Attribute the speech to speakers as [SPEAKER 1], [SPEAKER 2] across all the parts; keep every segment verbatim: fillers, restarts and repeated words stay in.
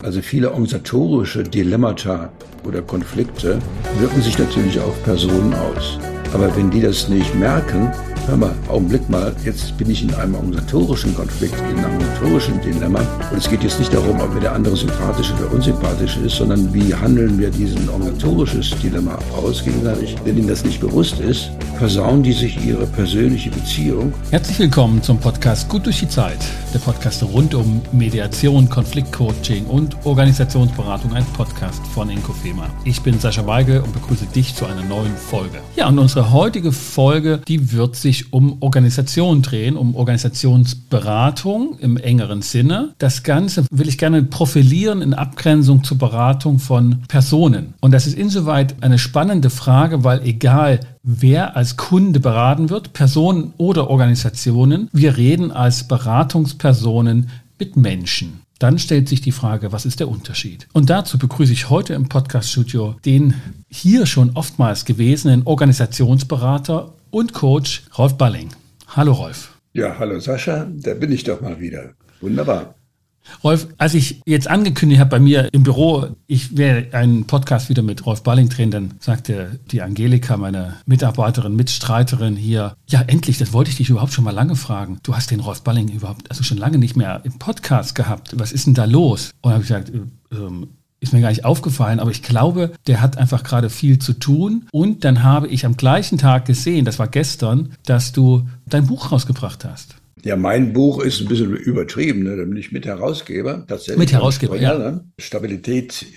[SPEAKER 1] Also viele organisatorische Dilemmata oder Konflikte wirken sich natürlich auf Personen aus. Aber wenn die das nicht merken, hör mal, Augenblick mal, jetzt bin ich in einem organisatorischen Konflikt, in einem organisatorischen Dilemma. Und es geht jetzt nicht darum, ob mir der andere sympathisch oder unsympathisch ist, sondern wie handeln wir diesen organisatorisches Dilemma aus gegenseitig. Wenn ihnen das nicht bewusst ist, versauen die sich ihre persönliche Beziehung.
[SPEAKER 2] Herzlich willkommen zum Podcast Gut durch die Zeit. Der Podcast rund um Mediation, Konfliktcoaching und Organisationsberatung. Ein Podcast von Inkofema. Ich bin Sascha Weigel und begrüße dich zu einer neuen Folge. Ja, und unsere heutige Folge, die wird sich um Organisation drehen, um Organisationsberatung im engeren Sinne. Das Ganze will ich gerne profilieren in Abgrenzung zur Beratung von Personen. Und das ist insoweit eine spannende Frage, weil egal wer als Kunde beraten wird, Personen oder Organisationen, wir reden als Beratungspersonen mit Menschen. Dann stellt sich die Frage, was ist der Unterschied? Und dazu begrüße ich heute im Podcast-Studio den hier schon oftmals gewesenen Organisationsberater und Coach Rolf Balling. Hallo Rolf.
[SPEAKER 1] Ja, hallo Sascha, da bin ich doch mal wieder. Wunderbar.
[SPEAKER 2] Rolf, als ich jetzt angekündigt habe bei mir im Büro, ich werde einen Podcast wieder mit Rolf Balling drehen, dann sagte die Angelika, meine Mitarbeiterin, Mitstreiterin hier, ja endlich, das wollte ich dich überhaupt schon mal lange fragen. Du hast den Rolf Balling überhaupt, also schon lange nicht mehr im Podcast gehabt. Was ist denn da los? Und habe ich gesagt, ähm, ist mir gar nicht aufgefallen, aber ich glaube, der hat einfach gerade viel zu tun. Und dann habe ich am gleichen Tag gesehen, das war gestern, dass du dein Buch rausgebracht hast.
[SPEAKER 1] Ja, mein Buch ist ein bisschen übertrieben, ne? Da bin ich Mitherausgeber. Tatsächlich.
[SPEAKER 2] Mitherausgeber, ja.
[SPEAKER 1] Ne? Stabilität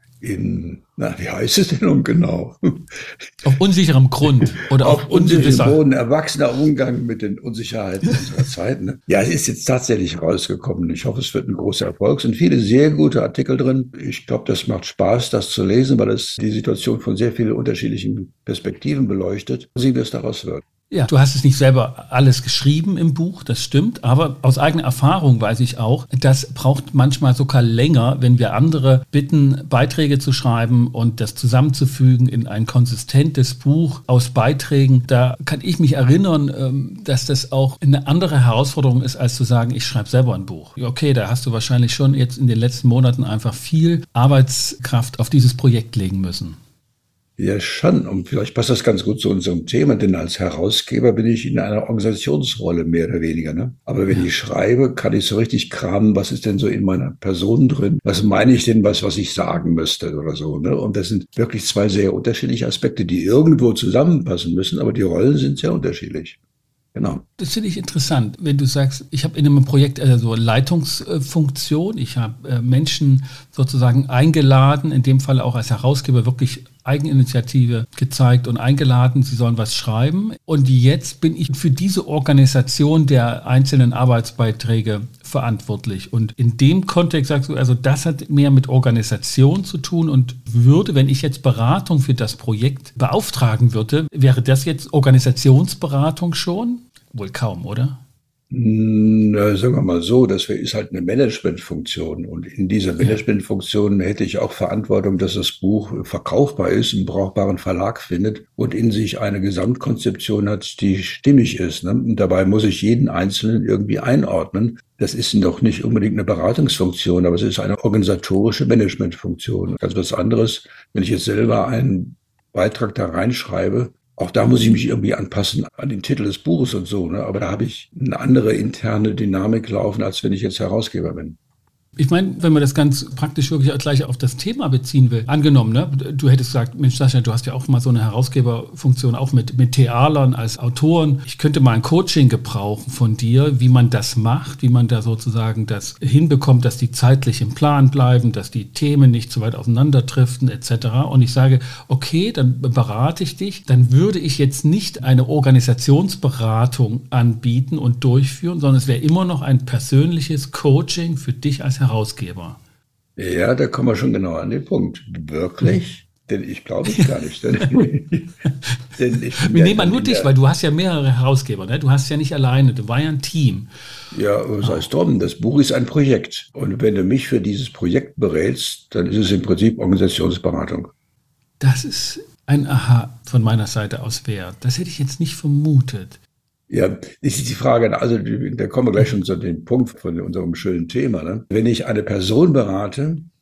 [SPEAKER 1] in, na, wie heißt es denn nun genau?
[SPEAKER 2] Auf unsicherem Grund oder auf,
[SPEAKER 1] auf unsicherem Boden, erwachsener Umgang mit den Unsicherheiten unserer Zeit. Ne? Ja, es ist jetzt tatsächlich rausgekommen. Ich hoffe, es wird ein großer Erfolg. Es sind viele sehr gute Artikel drin. Ich glaube, das macht Spaß, das zu lesen, weil es die Situation von sehr vielen unterschiedlichen Perspektiven beleuchtet. Sehen, wie es daraus wird.
[SPEAKER 2] Ja, du hast es nicht selber alles geschrieben im Buch, das stimmt, aber aus eigener Erfahrung weiß ich auch, das braucht manchmal sogar länger, wenn wir andere bitten, Beiträge zu schreiben und das zusammenzufügen in ein konsistentes Buch aus Beiträgen. Da kann ich mich erinnern, dass das auch eine andere Herausforderung ist, als zu sagen, ich schreibe selber ein Buch. Okay, da hast du wahrscheinlich schon jetzt in den letzten Monaten einfach viel Arbeitskraft auf dieses Projekt legen müssen.
[SPEAKER 1] Ja, schon. Und vielleicht passt das ganz gut zu unserem Thema, denn als Herausgeber bin ich in einer Organisationsrolle, mehr oder weniger. Ne? Aber wenn ja. ich schreibe, kann ich so richtig kramen, was ist denn so in meiner Person drin? Was meine ich denn, was, was ich sagen müsste oder so? Ne? Und das sind wirklich zwei sehr unterschiedliche Aspekte, die irgendwo zusammenpassen müssen, aber die Rollen sind sehr unterschiedlich. Genau.
[SPEAKER 2] Das finde ich interessant, wenn du sagst, ich habe in einem Projekt also Leitungsfunktion, ich habe äh, Menschen sozusagen eingeladen, in dem Fall auch als Herausgeber wirklich Eigeninitiative gezeigt und eingeladen, sie sollen was schreiben. Und jetzt bin ich für diese Organisation der einzelnen Arbeitsbeiträge verantwortlich. Und in dem Kontext sagst du, also das hat mehr mit Organisation zu tun und würde, wenn ich jetzt Beratung für das Projekt beauftragen würde, wäre das jetzt Organisationsberatung schon? Wohl kaum, oder?
[SPEAKER 1] Na, sagen wir mal so, das ist halt eine Managementfunktion und in dieser Managementfunktion hätte ich auch Verantwortung, dass das Buch verkaufbar ist, einen brauchbaren Verlag findet und in sich eine Gesamtkonzeption hat, die stimmig ist. Ne? Und dabei muss ich jeden Einzelnen irgendwie einordnen. Das ist doch nicht unbedingt eine Beratungsfunktion, aber es ist eine organisatorische Managementfunktion. Ganz was anderes, wenn ich jetzt selber einen Beitrag da reinschreibe. Auch da muss ich mich irgendwie anpassen an den Titel des Buches und so, ne? Aber da habe ich eine andere interne Dynamik laufen, als wenn ich jetzt Herausgeber bin.
[SPEAKER 2] Ich meine, wenn man das ganz praktisch wirklich gleich auf das Thema beziehen will, angenommen, ne, du hättest gesagt, Mensch Sascha, du hast ja auch mal so eine Herausgeberfunktion, auch mit, mit Thealern als Autoren. Ich könnte mal ein Coaching gebrauchen von dir, wie man das macht, wie man da sozusagen das hinbekommt, dass die zeitlich im Plan bleiben, dass die Themen nicht zu weit auseinanderdriften et cetera. Und ich sage, okay, dann berate ich dich, dann würde ich jetzt nicht eine Organisationsberatung anbieten und durchführen, sondern es wäre immer noch ein persönliches Coaching für dich als Herausgeber.
[SPEAKER 1] Ja, da kommen wir schon genau an den Punkt. Wirklich? Denn ich glaube es gar nicht. Denn,
[SPEAKER 2] denn ich wir ja nehmen mal nur dich, weil du hast ja mehrere Herausgeber. Ne? Du hast ja nicht alleine, du war ja ein Team.
[SPEAKER 1] Ja, sei es drum, das Buch ist ein Projekt. Und wenn du mich für dieses Projekt berätst, dann ist es im Prinzip Organisationsberatung.
[SPEAKER 2] Das ist ein Aha von meiner Seite aus wert. Das hätte ich jetzt nicht vermutet.
[SPEAKER 1] Ja, das ist die Frage, also da kommen wir gleich schon zu dem Punkt von unserem schönen Thema. Ne? Wenn ich eine Person berate,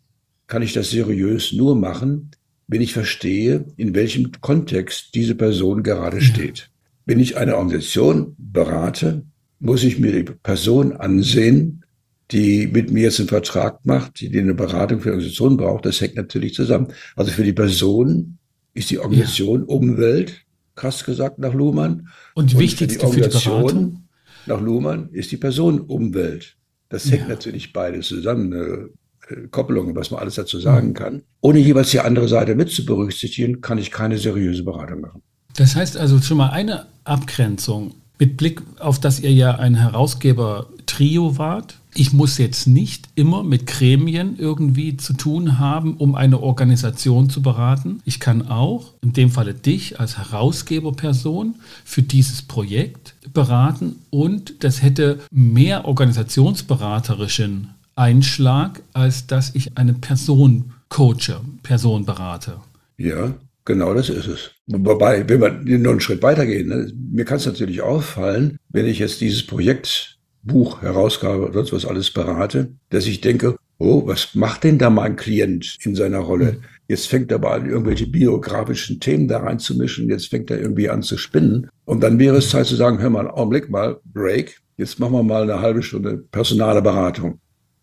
[SPEAKER 1] kann ich das seriös nur machen, wenn ich verstehe, in welchem Kontext diese Person gerade ja. steht. Wenn ich eine Organisation berate, muss ich mir die Person ansehen, die mit mir jetzt einen Vertrag macht, die eine Beratung für die Organisation braucht. Das hängt natürlich zusammen. Also für die Person ist die Organisation ja. Umwelt, krass gesagt nach Luhmann.
[SPEAKER 2] Und, und wichtigste für die, für die Beratung?
[SPEAKER 1] Nach Luhmann ist die Person Umwelt. Das hängt ja. natürlich beides zusammen. Eine Koppelung, was man alles dazu sagen mhm. kann. Ohne jeweils die andere Seite mit zu berücksichtigen, kann ich keine seriöse Beratung machen.
[SPEAKER 2] Das heißt also schon mal eine Abgrenzung mit Blick auf, dass ihr ja ein Herausgeber-Trio wart. Ich muss jetzt nicht immer mit Gremien irgendwie zu tun haben, um eine Organisation zu beraten. Ich kann auch, in dem Falle dich als Herausgeberperson für dieses Projekt beraten und das hätte mehr organisationsberaterischen Einschlag, als dass ich eine Person coache, Person berate.
[SPEAKER 1] Ja, genau das ist es. Wobei, wenn wir noch einen Schritt weitergehen, ne, mir kann es natürlich auffallen, wenn ich jetzt dieses Projektbuch herausgabe oder sonst was alles berate, dass ich denke, oh, was macht denn da mein Klient in seiner Rolle? Jetzt fängt er mal an, irgendwelche biografischen Themen da reinzumischen, jetzt fängt er irgendwie an zu spinnen. Und dann wäre es Zeit zu sagen, hör mal, Augenblick mal, Break, jetzt machen wir mal eine halbe Stunde personale Beratung.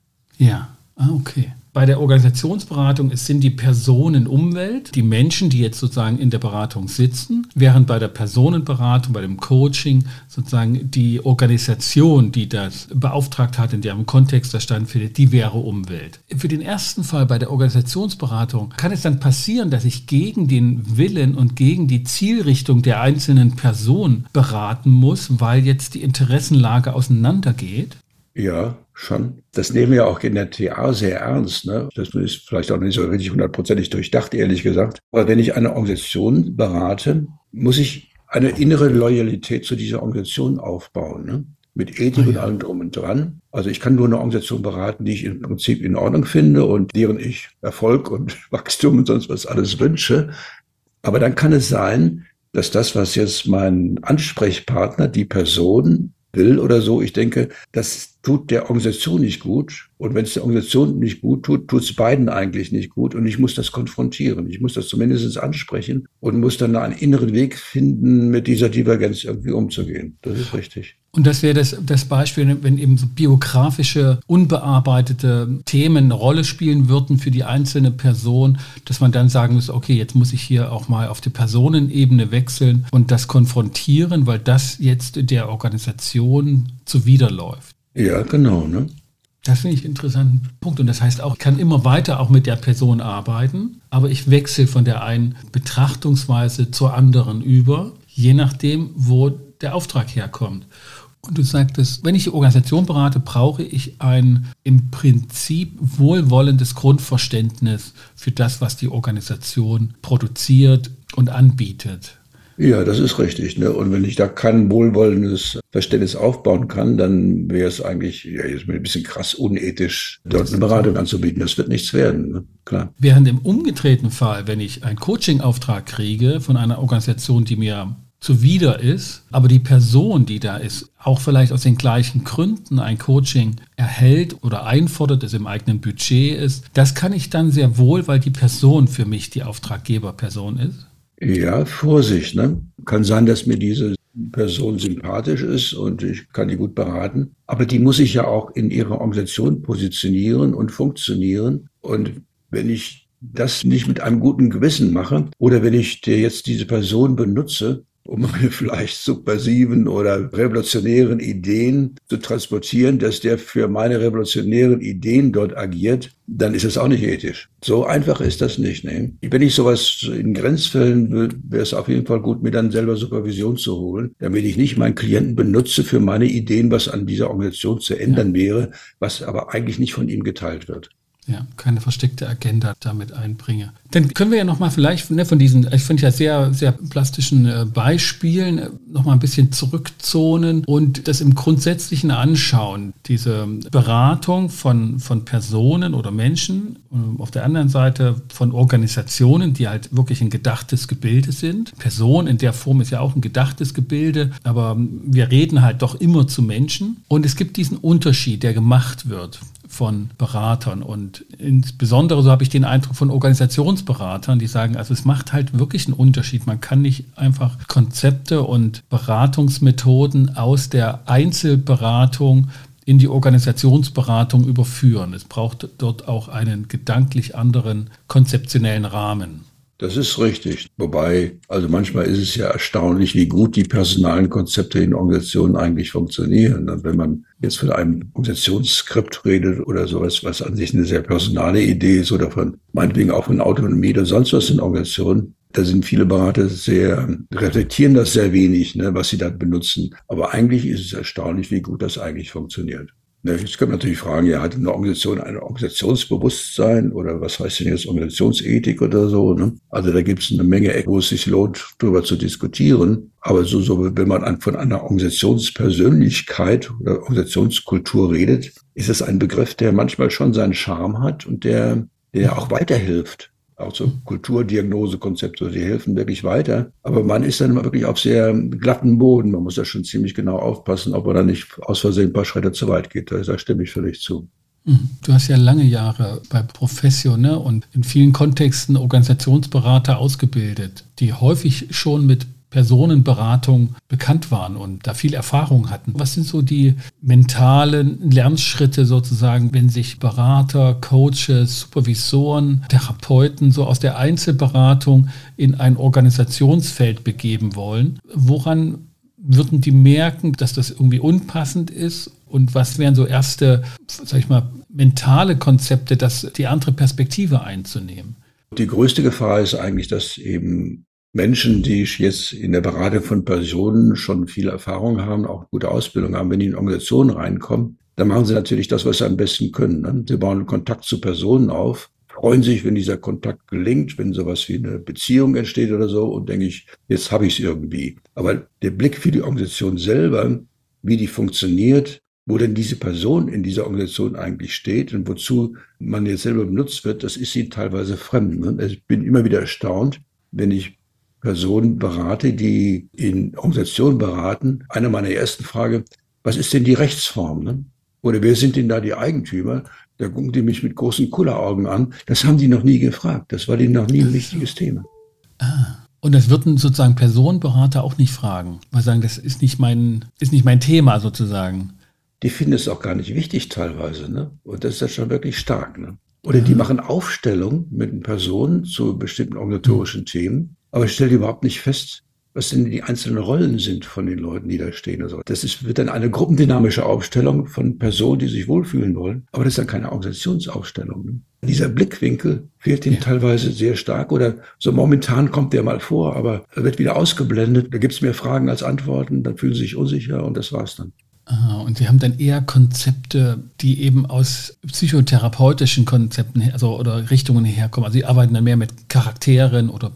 [SPEAKER 2] Ja, ah, okay. Bei der Organisationsberatung es sind die Personen Umwelt, die Menschen, die jetzt sozusagen in der Beratung sitzen, während bei der Personenberatung, bei dem Coaching sozusagen die Organisation, die das beauftragt hat, in deren Kontext das stattfindet, die wäre Umwelt. Für den ersten Fall bei der Organisationsberatung kann es dann passieren, dass ich gegen den Willen und gegen die Zielrichtung der einzelnen Person beraten muss, weil jetzt die Interessenlage auseinandergeht?
[SPEAKER 1] Ja, schon. Das nehmen wir auch in der T A sehr ernst. Ne? Das ist vielleicht auch nicht so richtig hundertprozentig durchdacht, ehrlich gesagt. Aber wenn ich eine Organisation berate, muss ich eine innere Loyalität zu dieser Organisation aufbauen. Ne? Mit Ethik oh ja. und allem drum und dran. Also ich kann nur eine Organisation beraten, die ich im Prinzip in Ordnung finde und deren ich Erfolg und Wachstum und sonst was alles wünsche. Aber dann kann es sein, dass das, was jetzt mein Ansprechpartner, die Person will oder so, ich denke, das tut der Organisation nicht gut. Und wenn es der Organisation nicht gut tut, tut es beiden eigentlich nicht gut. Und ich muss das konfrontieren. Ich muss das zumindest ansprechen und muss dann einen inneren Weg finden, mit dieser Divergenz irgendwie umzugehen. Das ist richtig.
[SPEAKER 2] Und das wäre das, das Beispiel, wenn eben so biografische, unbearbeitete Themen eine Rolle spielen würden für die einzelne Person, dass man dann sagen muss, okay, jetzt muss ich hier auch mal auf die Personenebene wechseln und das konfrontieren, weil das jetzt der Organisation zuwiderläuft.
[SPEAKER 1] Ja, genau, ne?
[SPEAKER 2] Das finde ich einen interessanten Punkt. Und das heißt auch, ich kann immer weiter auch mit der Person arbeiten, aber ich wechsle von der einen Betrachtungsweise zur anderen über, je nachdem, wo der Auftrag herkommt. Und du sagtest, wenn ich die Organisation berate, brauche ich ein im Prinzip wohlwollendes Grundverständnis für das, was die Organisation produziert und anbietet.
[SPEAKER 1] Ja, das ist richtig. Ne? Und wenn ich da kein wohlwollendes Verständnis aufbauen kann, dann wäre es eigentlich, ja, jetzt ein bisschen krass unethisch, dort eine Beratung anzubieten. Das wird nichts werden, ne? Klar.
[SPEAKER 2] Während im umgedrehten Fall, wenn ich einen Coaching-Auftrag kriege von einer Organisation, die mir zuwider ist, aber die Person, die da ist, auch vielleicht aus den gleichen Gründen ein Coaching erhält oder einfordert, es im eigenen Budget ist, das kann ich dann sehr wohl, weil die Person für mich die Auftraggeberperson ist.
[SPEAKER 1] Ja, Vorsicht, ne? Kann sein, dass mir diese Person sympathisch ist und ich kann die gut beraten. Aber die muss sich ja auch in ihrer Organisation positionieren und funktionieren. Und wenn ich das nicht mit einem guten Gewissen mache oder wenn ich dir jetzt diese Person benutze, um meine vielleicht subversiven oder revolutionären Ideen zu transportieren, dass der für meine revolutionären Ideen dort agiert, dann ist es auch nicht ethisch. So einfach ist das nicht. Ne? Wenn ich sowas in Grenzfällen will, wäre es auf jeden Fall gut, mir dann selber Supervision zu holen, damit ich nicht meinen Klienten benutze für meine Ideen, was an dieser Organisation zu ändern ja. wäre, was aber eigentlich nicht von ihm geteilt wird.
[SPEAKER 2] Ja, keine versteckte Agenda damit einbringe. Dann können wir ja nochmal vielleicht ne, von diesen, ich finde ja sehr, sehr plastischen äh, Beispielen äh, nochmal ein bisschen zurückzonen und das im Grundsätzlichen anschauen. Diese Beratung von, von Personen oder Menschen, äh, auf der anderen Seite von Organisationen, die halt wirklich ein gedachtes Gebilde sind. Person in der Form ist ja auch ein gedachtes Gebilde, aber wir reden halt doch immer zu Menschen. Und es gibt diesen Unterschied, der gemacht wird von Beratern und insbesondere, so habe ich den Eindruck, von Organisationsberatern, die sagen, also es macht halt wirklich einen Unterschied. Man kann nicht einfach Konzepte und Beratungsmethoden aus der Einzelberatung in die Organisationsberatung überführen. Es braucht dort auch einen gedanklich anderen konzeptionellen Rahmen.
[SPEAKER 1] Das ist richtig. Wobei, also manchmal ist es ja erstaunlich, wie gut die personalen Konzepte in Organisationen eigentlich funktionieren. Wenn man jetzt von einem Organisationsskript redet oder sowas, was an sich eine sehr personale Idee ist oder von meinetwegen auch von Autonomie oder sonst was in Organisationen, da sind viele Berater sehr, reflektieren das sehr wenig, ne, was sie da benutzen. Aber eigentlich ist es erstaunlich, wie gut das eigentlich funktioniert. Jetzt können wir natürlich fragen, ja, hat eine Organisation ein Organisationsbewusstsein oder was heißt denn jetzt Organisationsethik oder so? Ne? Also da gibt es eine Menge, wo es sich lohnt, darüber zu diskutieren. Aber so, so wenn man an, von einer Organisationspersönlichkeit oder Organisationskultur redet, ist es ein Begriff, der manchmal schon seinen Charme hat und der, der auch weiterhilft. Auch so Kulturdiagnosekonzepte, die helfen wirklich weiter. Aber man ist dann wirklich auf sehr glatten Boden. Man muss da schon ziemlich genau aufpassen, ob man da nicht aus Versehen ein paar Schritte zu weit geht. Da, da stimme ich völlig zu.
[SPEAKER 2] Du hast ja lange Jahre bei Professio, ne, und in vielen Kontexten Organisationsberater ausgebildet, die häufig schon mit Personenberatung bekannt waren und da viel Erfahrung hatten. Was sind so die mentalen Lernschritte sozusagen, wenn sich Berater, Coaches, Supervisoren, Therapeuten so aus der Einzelberatung in ein Organisationsfeld begeben wollen? Woran würden die merken, dass das irgendwie unpassend ist? Und was wären so erste, sag ich mal, mentale Konzepte, das die andere Perspektive einzunehmen?
[SPEAKER 1] Die größte Gefahr ist eigentlich, dass eben Menschen, die jetzt in der Beratung von Personen schon viel Erfahrung haben, auch gute Ausbildung haben, wenn die in Organisationen reinkommen, dann machen sie natürlich das, was sie am besten können. Ne? Sie bauen Kontakt zu Personen auf, freuen sich, wenn dieser Kontakt gelingt, wenn sowas wie eine Beziehung entsteht oder so und denke ich, jetzt habe ich es irgendwie. Aber der Blick für die Organisation selber, wie die funktioniert, wo denn diese Person in dieser Organisation eigentlich steht und wozu man jetzt selber benutzt wird, das ist ihnen teilweise fremd. Ne? Ich bin immer wieder erstaunt, wenn ich Personen berate, die in Organisationen beraten. Eine meiner ersten Fragen, was ist denn die Rechtsform? Ne? Oder wer sind denn da die Eigentümer? Da gucken die mich mit großen Kulleraugen an. Das haben die noch nie gefragt. Das war denen noch nie ein wichtiges Thema.
[SPEAKER 2] Ah. Und das würden sozusagen Personenberater auch nicht fragen, weil sagen, das ist nicht mein, ist nicht mein Thema sozusagen.
[SPEAKER 1] Die finden es auch gar nicht wichtig teilweise, ne? Und das ist ja schon wirklich stark, ne? Oder die machen Aufstellung mit den Personen zu bestimmten organisatorischen mhm. Themen. Aber ich stelle überhaupt nicht fest, was denn die einzelnen Rollen sind von den Leuten, die da stehen. Also das ist, wird dann eine gruppendynamische Aufstellung von Personen, die sich wohlfühlen wollen. Aber das ist dann keine Organisationsaufstellung. Ne? Dieser Blickwinkel fehlt ihnen ja. teilweise sehr stark. Oder so momentan kommt der mal vor, aber er wird wieder ausgeblendet. Da gibt es mehr Fragen als Antworten, dann fühlen sie sich unsicher und das war's dann.
[SPEAKER 2] Ah, und Sie haben dann eher Konzepte, die eben aus psychotherapeutischen Konzepten also, oder Richtungen herkommen. Also Sie arbeiten dann mehr mit Charakteren oder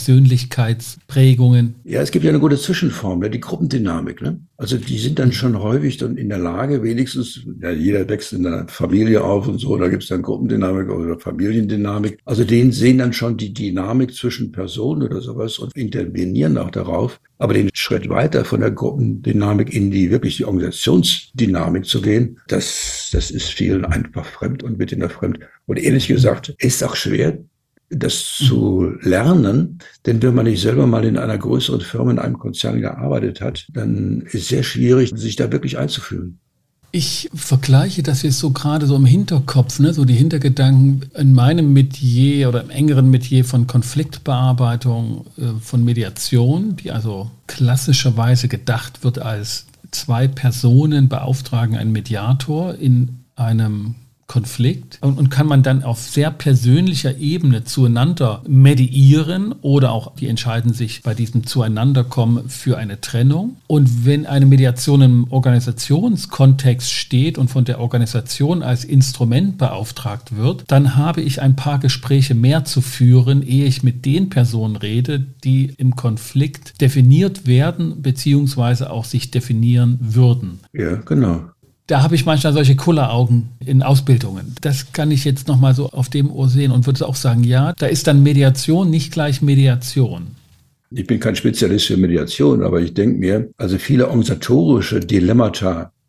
[SPEAKER 2] Persönlichkeitsprägungen.
[SPEAKER 1] Ja, es gibt ja eine gute Zwischenform, ja, die Gruppendynamik. Ne? Also die sind dann schon häufig dann in der Lage, wenigstens, ja, jeder wächst in einer Familie auf und so, da gibt es dann Gruppendynamik oder Familiendynamik. Also denen sehen dann schon die Dynamik zwischen Personen oder sowas und intervenieren auch darauf. Aber den Schritt weiter von der Gruppendynamik in die wirklich die Organisationsdynamik zu gehen, das, das ist vielen einfach fremd und wird ihnen fremd. Und ehrlich gesagt, ist auch schwer, das zu lernen, denn wenn man nicht selber mal in einer größeren Firma, in einem Konzern gearbeitet hat, dann ist es sehr schwierig, sich da wirklich einzufühlen.
[SPEAKER 2] Ich vergleiche das jetzt so gerade so im Hinterkopf, ne, so die Hintergedanken in meinem Metier oder im engeren Metier von Konfliktbearbeitung, äh, von Mediation, die also klassischerweise gedacht wird als zwei Personen beauftragen einen Mediator in einem Konflikt und, und kann man dann auf sehr persönlicher Ebene zueinander mediieren oder auch die entscheiden sich bei diesem Zueinanderkommen für eine Trennung. Und wenn eine Mediation im Organisationskontext steht und von der Organisation als Instrument beauftragt wird, dann habe ich ein paar Gespräche mehr zu führen, ehe ich mit den Personen rede, die im Konflikt definiert werden beziehungsweise auch sich definieren würden.
[SPEAKER 1] Ja, genau.
[SPEAKER 2] Da habe ich manchmal solche Kulleraugen in Ausbildungen. Das kann ich jetzt nochmal so auf dem Ohr sehen und würde auch sagen, ja, da ist dann Mediation nicht gleich Mediation.
[SPEAKER 1] Ich bin kein Spezialist für Mediation, aber ich denke mir, also viele organisatorische Dilemmata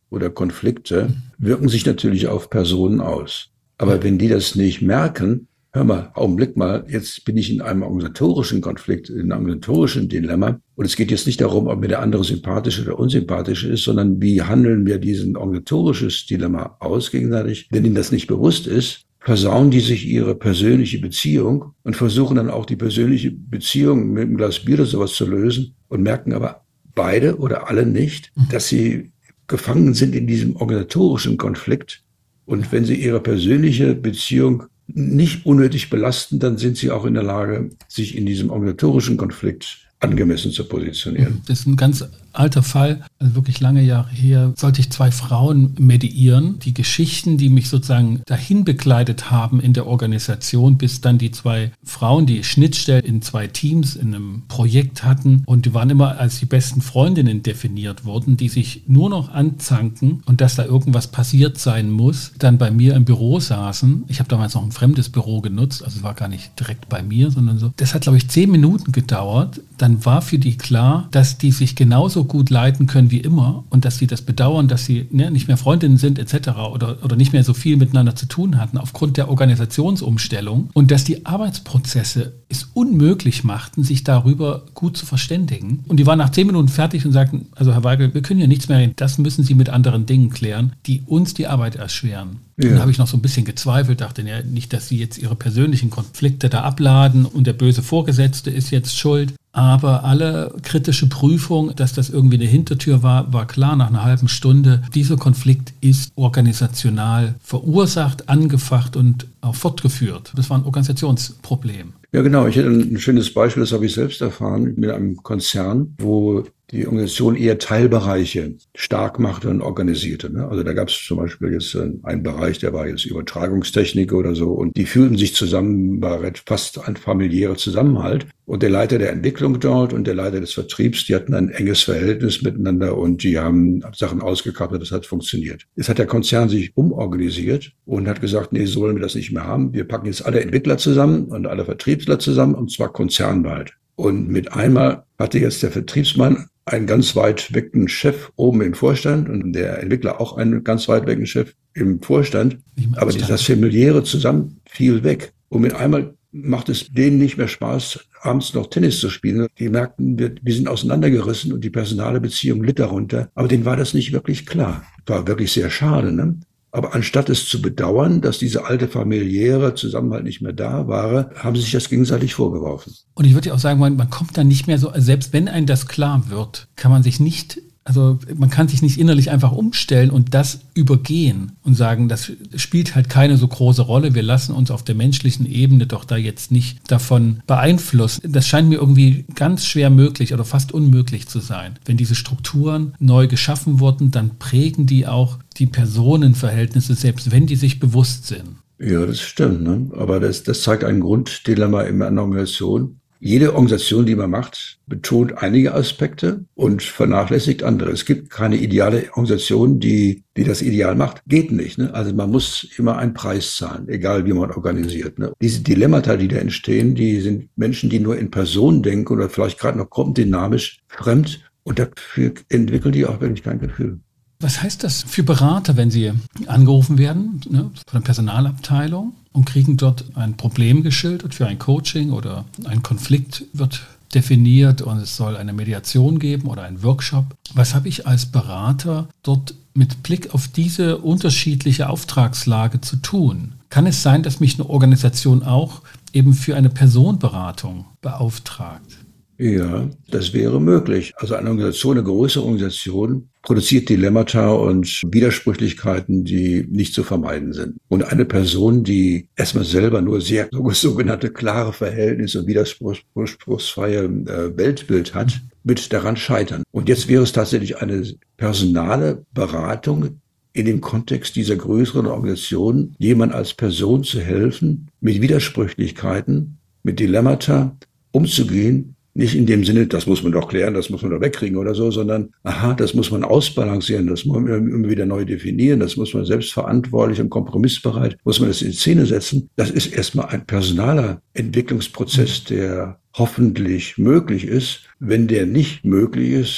[SPEAKER 1] oder Konflikte wirken sich natürlich auf Personen aus. Aber wenn die das nicht merken, hör mal, Augenblick mal, jetzt bin ich in einem organisatorischen Konflikt, in einem organisatorischen Dilemma. Und es geht jetzt nicht darum, ob mir der andere sympathisch oder unsympathisch ist, sondern wie handeln wir diesen organisatorisches Dilemma aus gegenseitig. Wenn ihnen das nicht bewusst ist, versauen die sich ihre persönliche Beziehung und versuchen dann auch die persönliche Beziehung mit einem Glas Bier oder sowas zu lösen und merken aber beide oder alle nicht, dass sie gefangen sind in diesem organisatorischen Konflikt. Und wenn sie ihre persönliche Beziehung nicht unnötig belasten, dann sind sie auch in der Lage, sich in diesem organisatorischen Konflikt angemessen zu positionieren.
[SPEAKER 2] Das ist ein ganz alter Fall, also wirklich lange Jahre her, sollte ich zwei Frauen mediieren. Die Geschichten, die mich sozusagen dahin begleitet haben in der Organisation, bis dann die zwei Frauen, die Schnittstellen in zwei Teams in einem Projekt hatten und die waren immer als die besten Freundinnen definiert worden, die sich nur noch anzanken und dass da irgendwas passiert sein muss, dann bei mir im Büro saßen. Ich habe damals noch ein fremdes Büro genutzt, also es war gar nicht direkt bei mir, sondern so. Das hat, glaube ich, zehn Minuten gedauert. Dann war für die klar, dass die sich genauso gut leiten können wie immer und dass sie das bedauern, dass sie ne, nicht mehr Freundinnen sind et cetera oder, oder nicht mehr so viel miteinander zu tun hatten aufgrund der Organisationsumstellung und dass die Arbeitsprozesse es unmöglich machten, sich darüber gut zu verständigen. Und die waren nach zehn Minuten fertig und sagten, also Herr Weigel, wir können hier nichts mehr reden, das müssen Sie mit anderen Dingen klären, die uns die Arbeit erschweren. Ja. Und da habe ich noch so ein bisschen gezweifelt, dachte ja, nicht, dass Sie jetzt Ihre persönlichen Konflikte da abladen und der böse Vorgesetzte ist jetzt schuld. Aber alle kritische Prüfung, dass das irgendwie eine Hintertür war, war klar nach einer halben Stunde. Dieser Konflikt ist organisational verursacht, angefacht und auch fortgeführt. Das war ein Organisationsproblem.
[SPEAKER 1] Ja, genau. Ich hätte ein schönes Beispiel, das habe ich selbst erfahren, mit einem Konzern, wo die Organisation eher Teilbereiche stark machte und organisierte. Also da gab es zum Beispiel jetzt einen Bereich, der war jetzt Übertragungstechnik oder so und die fühlten sich zusammen, war fast ein familiärer Zusammenhalt. Und der Leiter der Entwicklung dort und der Leiter des Vertriebs, die hatten ein enges Verhältnis miteinander und die haben Sachen ausgekapselt, das hat funktioniert. Jetzt hat der Konzern sich umorganisiert und hat gesagt, nee, so wollen wir das nicht mehr haben. Wir packen jetzt alle Entwickler zusammen und alle Vertriebler zusammen und zwar konzernweit. Und mit einmal hatte jetzt der Vertriebsmann einen ganz weit wecken Chef oben im Vorstand und der Entwickler auch einen ganz weit wecken Chef im Vorstand. Aber das familiäre zusammen fiel weg. Und mit einmal macht es denen nicht mehr Spaß, abends noch Tennis zu spielen. Die merkten, wir, wir sind auseinandergerissen und die personale Beziehung litt darunter. Aber denen war das nicht wirklich klar. War wirklich sehr schade, ne? Aber anstatt es zu bedauern, dass diese alte familiäre Zusammenhalt nicht mehr da war, haben sie sich das gegenseitig vorgeworfen.
[SPEAKER 2] Und ich würde ja auch sagen, man, man kommt dann nicht mehr so, selbst wenn einem das klar wird, kann man sich nicht, also man kann sich nicht innerlich einfach umstellen und das übergehen und sagen, das spielt halt keine so große Rolle, wir lassen uns auf der menschlichen Ebene doch da jetzt nicht davon beeinflussen. Das scheint mir irgendwie ganz schwer möglich oder fast unmöglich zu sein. Wenn diese Strukturen neu geschaffen wurden, dann prägen die auch die Personenverhältnisse, selbst wenn die sich bewusst sind.
[SPEAKER 1] Ja, das stimmt, ne? Aber das, das zeigt ein Grunddilemma in einer Organisation. Jede Organisation, die man macht, betont einige Aspekte und vernachlässigt andere. Es gibt keine ideale Organisation, die, die das Ideal macht. Geht nicht, ne? Also man muss immer einen Preis zahlen, egal wie man organisiert, ne? Diese Dilemmata, die da entstehen, die sind Menschen, die nur in Personen denken oder vielleicht gerade noch gruppendynamisch fremd und dafür entwickeln die auch wirklich kein Gefühl.
[SPEAKER 2] Was heißt das für Berater, wenn sie angerufen werden, ne, von der Personalabteilung und kriegen dort ein Problem geschildert für ein Coaching oder ein Konflikt wird definiert und es soll eine Mediation geben oder einen Workshop? Was habe ich als Berater dort mit Blick auf diese unterschiedliche Auftragslage zu tun? Kann es sein, dass mich eine Organisation auch eben für eine Personenberatung beauftragt?
[SPEAKER 1] Ja, das wäre möglich. Also eine Organisation, eine größere Organisation produziert Dilemmata und Widersprüchlichkeiten, die nicht zu vermeiden sind. Und eine Person, die erstmal selber nur sehr sogenannte klare Verhältnisse und widerspruchsfreie äh, Weltbild hat, wird daran scheitern. Und jetzt wäre es tatsächlich eine personale Beratung in dem Kontext dieser größeren Organisation, jemand als Person zu helfen, mit Widersprüchlichkeiten, mit Dilemmata umzugehen. Nicht in dem Sinne, das muss man doch klären, das muss man doch wegkriegen oder so, sondern, aha, das muss man ausbalancieren, das muss man immer wieder neu definieren, das muss man selbstverantwortlich und kompromissbereit, muss man das in Szene setzen. Das ist erstmal ein personaler Entwicklungsprozess, der hoffentlich möglich ist. Wenn der nicht möglich ist,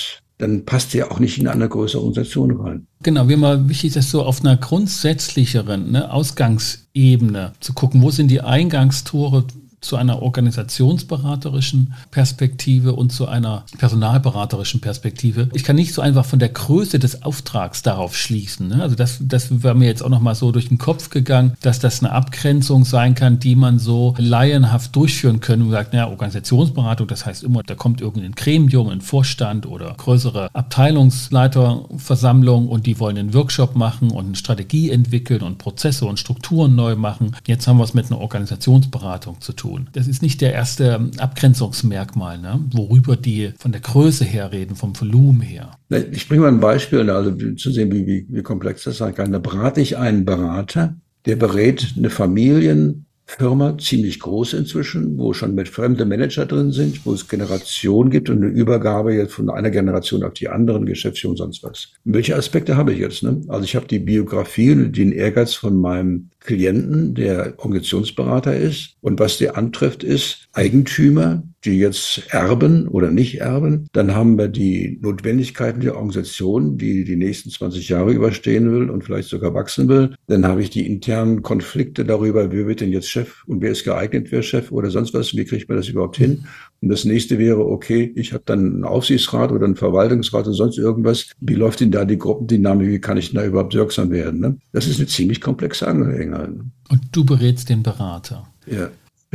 [SPEAKER 1] dann passt der auch nicht in eine größere Organisation rein.
[SPEAKER 2] Genau, mir mal wichtig, das so auf einer grundsätzlicheren, ne, Ausgangsebene zu gucken, wo sind die Eingangstore zu einer organisationsberaterischen Perspektive und zu einer personalberaterischen Perspektive. Ich kann nicht so einfach von der Größe des Auftrags darauf schließen. Ne? Also das, das war mir jetzt auch nochmal so durch den Kopf gegangen, dass das eine Abgrenzung sein kann, die man so laienhaft durchführen können. Und sagt, naja, Organisationsberatung, das heißt immer, da kommt irgendein Gremium, ein Vorstand oder größere Abteilungsleiterversammlung und die wollen einen Workshop machen und eine Strategie entwickeln und Prozesse und Strukturen neu machen. Jetzt haben wir es mit einer Organisationsberatung zu tun. Das ist nicht der erste Abgrenzungsmerkmal, ne? Worüber die von der Größe her reden, vom Volumen her.
[SPEAKER 1] Ich bringe mal ein Beispiel, also zu sehen, wie, wie, wie komplex das sein kann. Da berate ich einen Berater, der berät eine Familienfirma, ziemlich groß inzwischen, wo schon mit fremde Manager drin sind, wo es Generationen gibt und eine Übergabe jetzt von einer Generation auf die anderen, Geschäftsführung, sonst was. Welche Aspekte habe ich jetzt? Ne? Also ich habe die Biografie und den Ehrgeiz von meinem Klienten, der Organisationsberater ist. Und was der antrifft, ist Eigentümer, die jetzt erben oder nicht erben. Dann haben wir die Notwendigkeiten der Organisation, die die nächsten zwanzig Jahre überstehen will und vielleicht sogar wachsen will. Dann habe ich die internen Konflikte darüber, wer wird denn jetzt Chef und wer ist geeignet, wer Chef oder sonst was. Wie kriegt man das überhaupt hin? Und das nächste wäre, okay, ich habe dann einen Aufsichtsrat oder einen Verwaltungsrat oder sonst irgendwas. Wie läuft denn da die Gruppendynamik? Wie kann ich denn da überhaupt wirksam werden? Ne? Das ist eine ziemlich komplexe Angelegenheit.
[SPEAKER 2] Und du berätst den Berater.
[SPEAKER 1] Ja.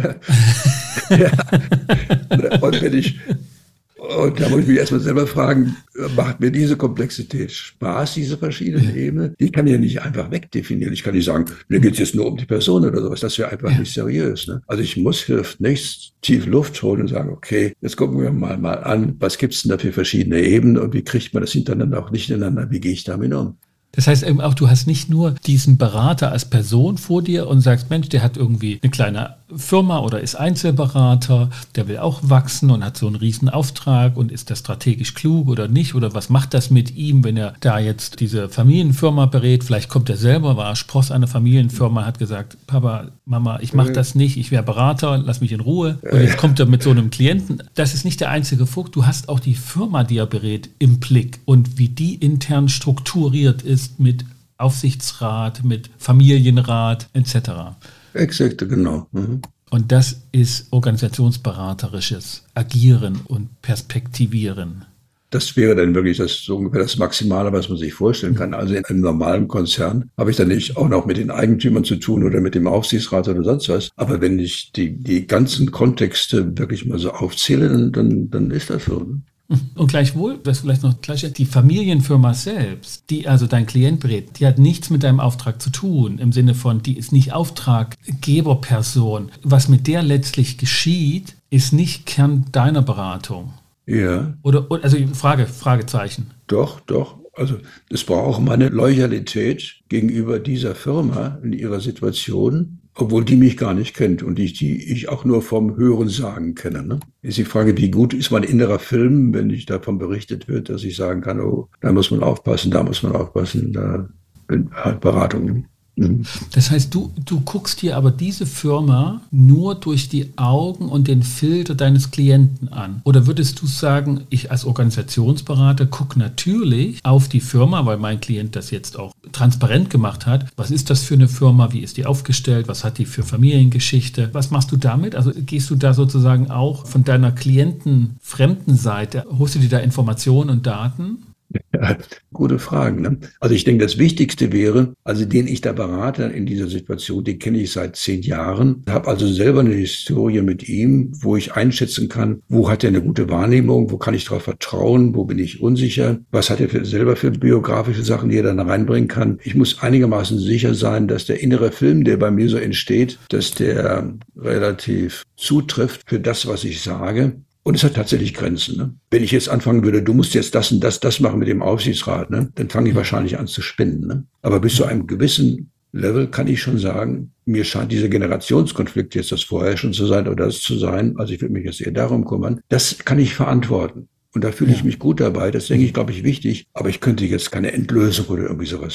[SPEAKER 1] Ja. Und wenn ich, und da muss ich mich erstmal selber fragen, macht mir diese Komplexität Spaß, diese verschiedenen Ebenen? Die kann ich ja nicht einfach wegdefinieren. Ich kann nicht sagen, mir geht es jetzt nur um die Person oder sowas. Das wäre einfach ja. nicht seriös. Ne? Also ich muss, hilft nichts, tief Luft holen und sagen, okay, jetzt gucken wir mal, mal an, was gibt's denn da für verschiedene Ebenen und wie kriegt man das hintereinander auch nicht ineinander? Wie gehe ich damit um?
[SPEAKER 2] Das heißt eben auch, du hast nicht nur diesen Berater als Person vor dir und sagst, Mensch, der hat irgendwie eine kleine Firma oder ist Einzelberater, der will auch wachsen und hat so einen riesen Auftrag und ist das strategisch klug oder nicht oder was macht das mit ihm, wenn er da jetzt diese Familienfirma berät, vielleicht kommt er selber, war Spross einer Familienfirma, hat gesagt, Papa, Mama, ich mache das nicht, ich wäre Berater, lass mich in Ruhe und jetzt kommt er mit so einem Klienten. Das ist nicht der einzige Fokus, du hast auch die Firma, die er berät, im Blick und wie die intern strukturiert ist mit Aufsichtsrat, mit Familienrat et cetera.
[SPEAKER 1] Exakt, genau. Mhm.
[SPEAKER 2] Und das ist organisationsberaterisches Agieren und Perspektivieren.
[SPEAKER 1] Das wäre dann wirklich das, so ungefähr das Maximale, was man sich vorstellen kann. Also in einem normalen Konzern habe ich dann nicht auch noch mit den Eigentümern zu tun oder mit dem Aufsichtsrat oder sonst was. Aber wenn ich die, die ganzen Kontexte wirklich mal so aufzähle, dann, dann, dann ist das so. Ne?
[SPEAKER 2] Und gleichwohl, das vielleicht noch gleich, die Familienfirma selbst, die also dein Klient berät, die hat nichts mit deinem Auftrag zu tun, im Sinne von, die ist nicht Auftraggeberperson. Was mit der letztlich geschieht, ist nicht Kern deiner Beratung.
[SPEAKER 1] Ja.
[SPEAKER 2] Oder, also Frage, Fragezeichen.
[SPEAKER 1] Doch, doch. Also es braucht meine Loyalität gegenüber dieser Firma in ihrer Situation, obwohl die mich gar nicht kennt und die, die ich auch nur vom Hörensagen kenne. Ne? Ist die Frage, wie gut ist mein innerer Film, wenn ich davon berichtet wird, dass ich sagen kann, oh, da muss man aufpassen, da muss man aufpassen, da halt Beratung. Mhm.
[SPEAKER 2] Das heißt, du, du guckst dir aber diese Firma nur durch die Augen und den Filter deines Klienten an. Oder würdest du sagen, ich als Organisationsberater gucke natürlich auf die Firma, weil mein Klient das jetzt auch transparent gemacht hat. Was ist das für eine Firma? Wie ist die aufgestellt? Was hat die für Familiengeschichte? Was machst du damit? Also gehst du da sozusagen auch von deiner Klienten-fremden Seite, holst du dir da Informationen und Daten?
[SPEAKER 1] Ja, gute Fragen. Ne? Also ich denke, das Wichtigste wäre, also den ich da berate in dieser Situation, den kenne ich seit zehn Jahren, habe also selber eine Historie mit ihm, wo ich einschätzen kann, wo hat er eine gute Wahrnehmung, wo kann ich darauf vertrauen, wo bin ich unsicher, was hat er für, selber für biografische Sachen, die er dann reinbringen kann. Ich muss einigermaßen sicher sein, dass der innere Film, der bei mir so entsteht, dass der relativ zutrifft für das, was ich sage. Und es hat tatsächlich Grenzen. Ne? Wenn ich jetzt anfangen würde, du musst jetzt das und das, das machen mit dem Aufsichtsrat, ne? Dann fange ich wahrscheinlich an zu spinnen. Ne? Aber bis zu einem gewissen Level kann ich schon sagen, mir scheint dieser Generationskonflikt jetzt das Vorherrschen zu sein oder das zu sein. Also ich würde mich jetzt eher darum kümmern. Das kann ich verantworten. Und da fühle ich mich gut dabei. Das denke ich, glaube ich, wichtig. Aber ich könnte jetzt keine Endlösung oder irgendwie sowas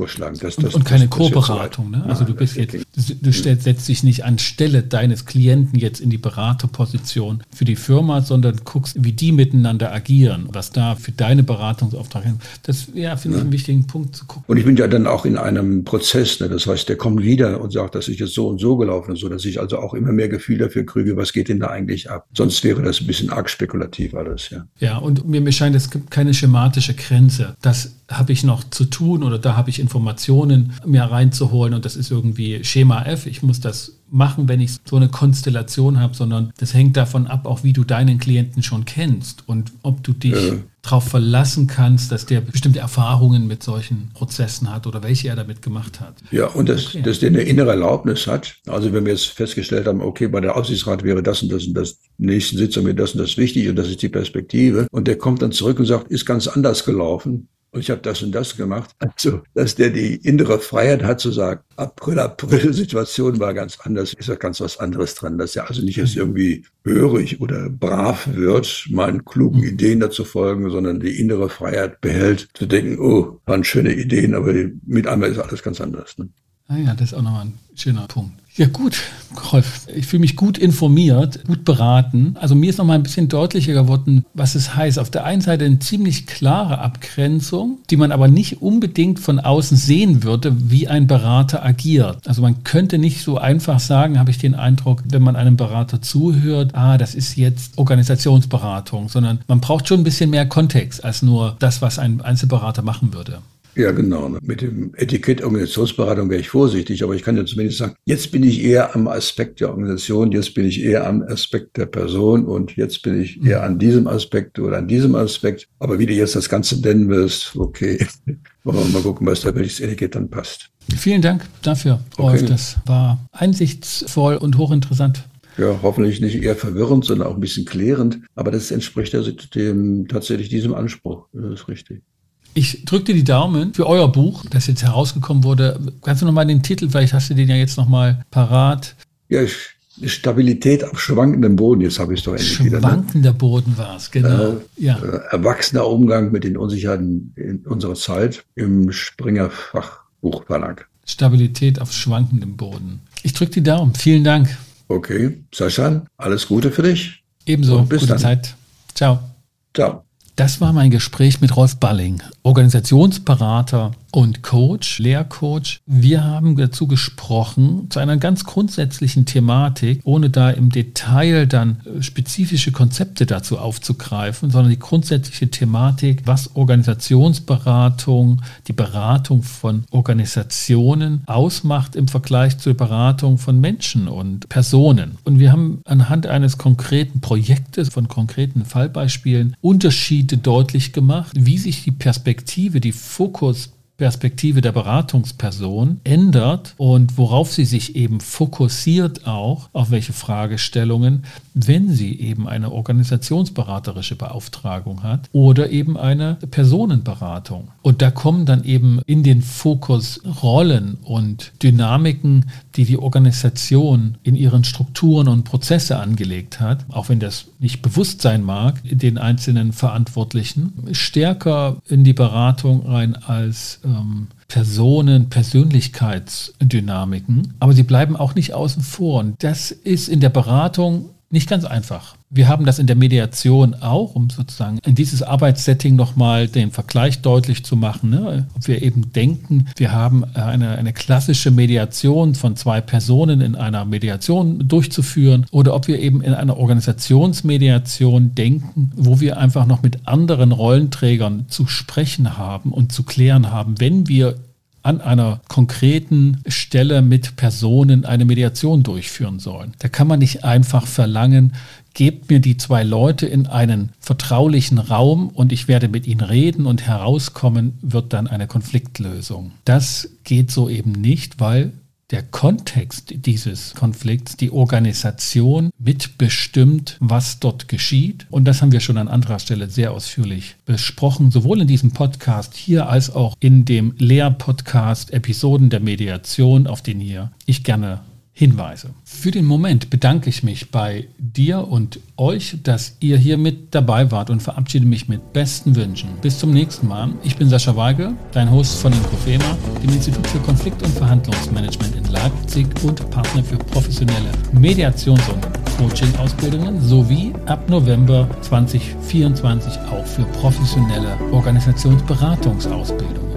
[SPEAKER 1] vorschlagen. Das,
[SPEAKER 2] und,
[SPEAKER 1] das,
[SPEAKER 2] und keine
[SPEAKER 1] das,
[SPEAKER 2] Co-Beratung. Ne? Also Nein, du bist jetzt, du, du stellst, setzt dich nicht anstelle deines Klienten jetzt in die Beraterposition für die Firma, sondern guckst, wie die miteinander agieren, was da für deine Beratungsauftrag ist. Das ja, finde ich einen wichtigen Punkt zu gucken.
[SPEAKER 1] Und ich bin ja dann auch in einem Prozess, ne? Das heißt, der kommt wieder und sagt, das ist jetzt so und so gelaufen, so dass ich also auch immer mehr Gefühl dafür kriege, was geht denn da eigentlich ab. Sonst wäre das ein bisschen arg spekulativ alles, ja.
[SPEAKER 2] Ja, und mir, mir scheint, es gibt keine schematische Grenze. Das habe ich noch zu tun oder da habe ich Informationen mir reinzuholen und das ist irgendwie Schema F. Ich muss das machen, wenn ich so eine Konstellation habe, sondern das hängt davon ab, auch wie du deinen Klienten schon kennst und ob du dich ja. darauf verlassen kannst, dass der bestimmte Erfahrungen mit solchen Prozessen hat oder welche er damit gemacht hat.
[SPEAKER 1] Ja, und dass, okay. dass der eine innere Erlaubnis hat. Also wenn wir jetzt festgestellt haben, okay, bei der Aufsichtsrat wäre das und das und das, nächsten Sitzung wäre das und das wichtig und das ist die Perspektive und der kommt dann zurück und sagt, ist ganz anders gelaufen. Und ich habe das und das gemacht. Also, dass der die innere Freiheit hat zu sagen, April, April, Situation war ganz anders, ist ja ganz was anderes dran, dass er also nicht jetzt irgendwie hörig oder brav wird, meinen klugen Ideen dazu folgen, sondern die innere Freiheit behält, zu denken, oh, waren schöne Ideen, aber mit einmal ist alles ganz anders. Ne?
[SPEAKER 2] Ah ja, das ist auch nochmal ein schöner Punkt. Ja gut, Rolf, ich fühle mich gut informiert, gut beraten. Also mir ist nochmal ein bisschen deutlicher geworden, was es heißt. Auf der einen Seite eine ziemlich klare Abgrenzung, die man aber nicht unbedingt von außen sehen würde, wie ein Berater agiert. Also man könnte nicht so einfach sagen, habe ich den Eindruck, wenn man einem Berater zuhört, ah, das ist jetzt Organisationsberatung, sondern man braucht schon ein bisschen mehr Kontext als nur das, was ein Einzelberater machen würde.
[SPEAKER 1] Ja, genau. Mit dem Etikett Organisationsberatung wäre ich vorsichtig, aber ich kann ja zumindest sagen, jetzt bin ich eher am Aspekt der Organisation, jetzt bin ich eher am Aspekt der Person und jetzt bin ich eher an diesem Aspekt oder an diesem Aspekt. Aber wie du jetzt das Ganze nennen wirst, okay, wollen wir mal gucken, was da welches Etikett dann passt.
[SPEAKER 2] Vielen Dank dafür, Rolf. Okay. Das war einsichtsvoll und hochinteressant.
[SPEAKER 1] Ja, hoffentlich nicht eher verwirrend, sondern auch ein bisschen klärend. Aber das entspricht also dem, tatsächlich diesem Anspruch. Das ist richtig.
[SPEAKER 2] Ich drücke dir die Daumen für euer Buch, das jetzt herausgekommen wurde. Kannst du nochmal den Titel, vielleicht hast du den ja jetzt nochmal parat.
[SPEAKER 1] Ja, Stabilität auf schwankendem Boden, jetzt habe ich es doch endlich wieder.
[SPEAKER 2] Schwankender Boden war es, genau. Äh,
[SPEAKER 1] ja. äh, erwachsener Umgang mit den Unsicherheiten in unserer Zeit im Springer Fachbuchverlag.
[SPEAKER 2] Stabilität auf schwankendem Boden. Ich drücke die Daumen. Vielen Dank.
[SPEAKER 1] Okay, Sascha, alles Gute für dich.
[SPEAKER 2] Ebenso, und bis gute dann. Zeit. Ciao.
[SPEAKER 1] Ciao.
[SPEAKER 2] Das war mein Gespräch mit Rolf Balling, Organisationsberater und Coach, Lehrcoach. Wir haben dazu gesprochen, zu einer ganz grundsätzlichen Thematik, ohne da im Detail dann spezifische Konzepte dazu aufzugreifen, sondern die grundsätzliche Thematik, was Organisationsberatung, die Beratung von Organisationen ausmacht im Vergleich zur Beratung von Menschen und Personen. Und wir haben anhand eines konkreten Projektes, von konkreten Fallbeispielen Unterschiede deutlich gemacht, wie sich die Perspektive, die Fokus Perspektive der Beratungsperson ändert und worauf sie sich eben fokussiert auch, auf welche Fragestellungen, wenn sie eben eine organisationsberaterische Beauftragung hat oder eben eine Personenberatung. Und da kommen dann eben in den Fokus Rollen und Dynamiken, die die Organisation in ihren Strukturen und Prozesse angelegt hat, auch wenn das nicht bewusst sein mag, den einzelnen Verantwortlichen, stärker in die Beratung rein als ähm, Personen, Persönlichkeitsdynamiken. Aber sie bleiben auch nicht außen vor. Und das ist in der Beratung nicht ganz einfach. Wir haben das in der Mediation auch, um sozusagen in dieses Arbeitssetting nochmal den Vergleich deutlich zu machen. Ne? Ob wir eben denken, wir haben eine, eine klassische Mediation von zwei Personen in einer Mediation durchzuführen oder ob wir eben in einer Organisationsmediation denken, wo wir einfach noch mit anderen Rollenträgern zu sprechen haben und zu klären haben, wenn wir an einer konkreten Stelle mit Personen eine Mediation durchführen sollen. Da kann man nicht einfach verlangen, gebt mir die zwei Leute in einen vertraulichen Raum und ich werde mit ihnen reden und herauskommen wird dann eine Konfliktlösung. Das geht so eben nicht, weil der Kontext dieses Konflikts, die Organisation mitbestimmt, was dort geschieht. Und das haben wir schon an anderer Stelle sehr ausführlich besprochen, sowohl in diesem Podcast hier als auch in dem Lehrpodcast Episoden der Mediation, auf den ihr ich gerne Hinweise. Für den Moment bedanke ich mich bei dir und euch, dass ihr hier mit dabei wart und verabschiede mich mit besten Wünschen. Bis zum nächsten Mal. Ich bin Sascha Weige, dein Host von Inkofema, dem Institut für Konflikt- und Verhandlungsmanagement in Leipzig und Partner für professionelle Mediations- und Coaching-Ausbildungen sowie ab November zwanzig vierundzwanzig auch für professionelle Organisationsberatungsausbildungen.